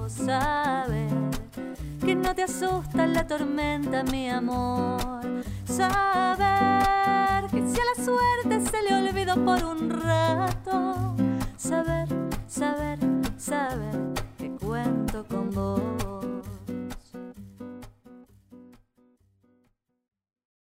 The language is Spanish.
saber que no te asusta la tormenta, mi amor. Saber que si a la suerte se le olvidó por un rato